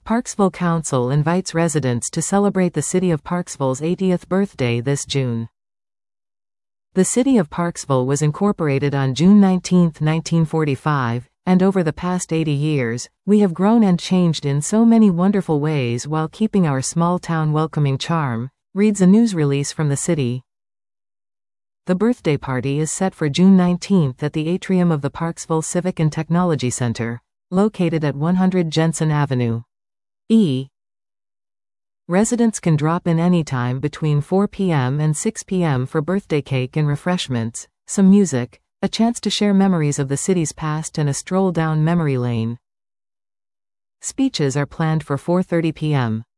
Parksville Council invites residents to celebrate the City of Parksville's 80th birthday this June. The City of Parksville was incorporated on June 19, 1945, and over the past 80 years, we have grown and changed in so many wonderful ways while keeping our small town welcoming charm, reads a news release from the city. The birthday party is set for June 19 at the atrium of the Parksville Civic and Technology Center, located at 100 Jensen Avenue. Residents can drop in anytime between 4 p.m. and 6 p.m. for birthday cake and refreshments, some music, a chance to share memories of the city's past and a stroll down memory lane. Speeches are planned for 4:30 p.m.